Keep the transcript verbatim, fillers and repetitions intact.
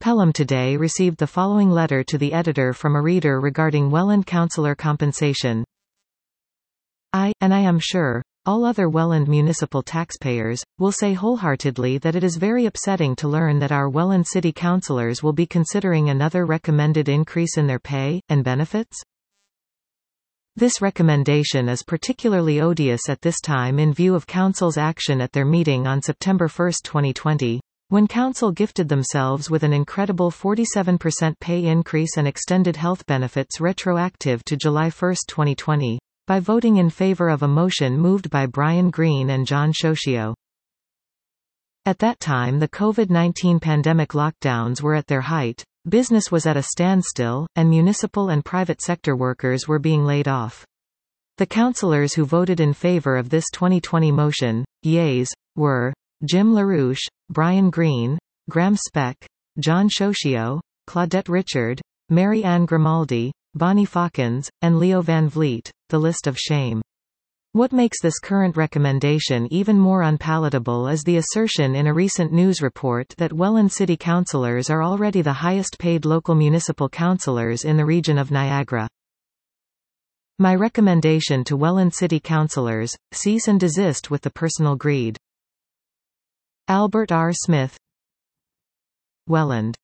Pelham today received the following letter to the editor from a reader regarding Welland councillor compensation. I, and I am sure, all other Welland municipal taxpayers, will say wholeheartedly that it is very upsetting to learn that our Welland City councillors will be considering another recommended increase in their pay, and benefits. This recommendation is particularly odious at this time in view of Council's action at their meeting on September first twenty twenty, when Council gifted themselves with an incredible forty-seven percent pay increase and extended health benefits retroactive to July first twenty twenty, by voting in favour of a motion moved by Brian Greene and John Shoshio. At that time the COVID nineteen pandemic lockdowns were at their height, business was at a standstill, and municipal and private sector workers were being laid off. The councillors who voted in favour of this twenty twenty motion, yeas, were Jim LaRouche, Brian Greene, Graham Speck, John Shoshio, Claudette Richard, Mary Ann Grimaldi, Bonnie Fawkins, and Leo Van Vliet. The list of shame. What makes this current recommendation even more unpalatable is the assertion in a recent news report that Welland City councillors are already the highest paid local municipal councillors in the region of Niagara. My recommendation to Welland City councillors: cease and desist with the personal greed. Albert R. Smith, Welland.